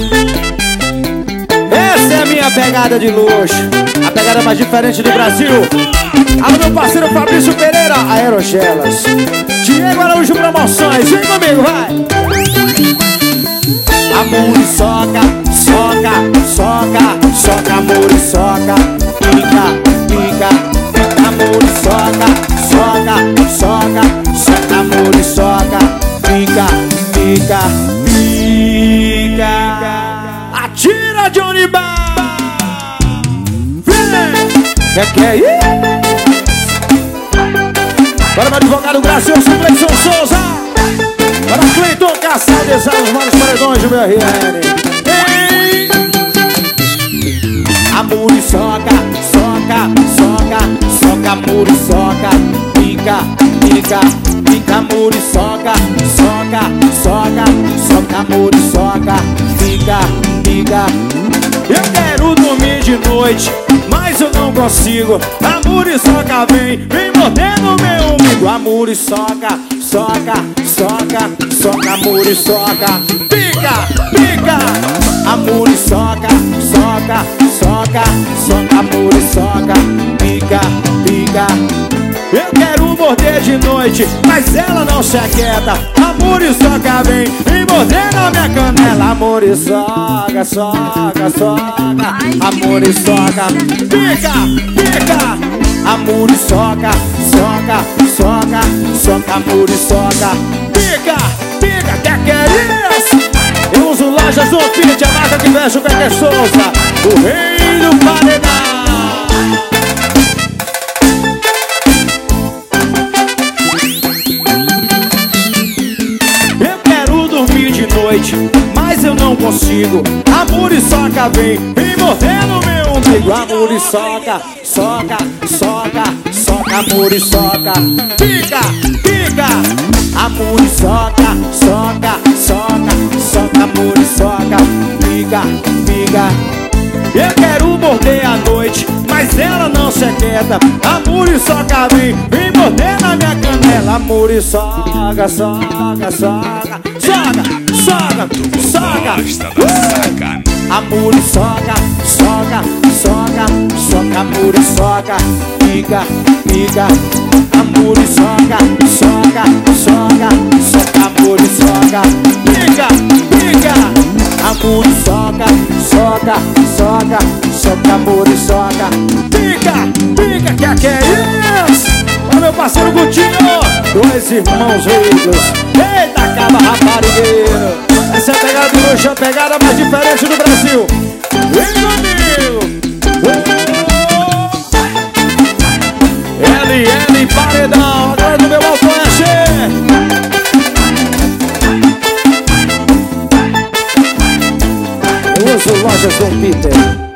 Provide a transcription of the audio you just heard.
Essa é a minha pegada de luxo, a pegada mais diferente do Brasil. Alô, meu parceiro Fabrício Pereira, Aerogelas. Diego Araújo Promoções, vem comigo, vai. Amor e soca, soca, soca, soca, amor e soca, pica, pica, pica, amor e soca, soca, soca, soca, amor e soca, pica, pica, pica. Atira, Johnny Bar! Vem! Que é isso? Para meu advogado Gracioso, Cleiton Souza. Para Cleiton Caçal, design os manos paredões do meu RN. Amor e soca, soca, soca, soca, amor e soca, pica, pica, pica, amor e soca, soca, soca, soca, amor e soca, pica, pica. Eu quero dormir de noite, mas eu não consigo. Amor e soca vem mordendo meu umbigo. Amor e soca, soca, soca, soca, amor e soca, pica, pica. Amor e soca, soca, soca, soca, amor e soca, pica, pica. Eu quero morder de noite, mas ela não se aquieta. Amor e soca vem mordendo a minha canela. Amor e soca, soca, soca, amor e soca, pica, pica. Amor e soca, soca, soca, soca, amor e soca, pica, pica. Que é isso? Eu uso lojas do Fit, a marca que veste o Peter Souza, o rei do paredão. Eu quero dormir de noite, mas eu não consigo. Amor e soca vem mordendo meu umbigo. Amor e soca, soca, soca, soca, amor e soca, pica, pica. Amor e soca, soca, soca, soca, amor e soca, pica, pica. Eu quero morder à noite, mas ela não se aquieta. Amor e soca vem mordendo a minha canela. Amor e soca, soca, soca, soca, soca, soca. Amor e soca, soca, soca, soca, amor e soca, pica, pica. Amor e soca, soca, soca, soca, amor e soca, pica, pica. Amor e soca, soca, soca, soca, amor e soca, pica, pica. Que é isso? Olha meu parceiro Gutinho, dois irmãos ricos. Eita, acaba raparigueiro. Essa é a pegada de luxo, a pegada mais diferente do Brasil. Vem comigo. LL Paredão, agora do meu alto-oeste. Eu uso lojas do Peter.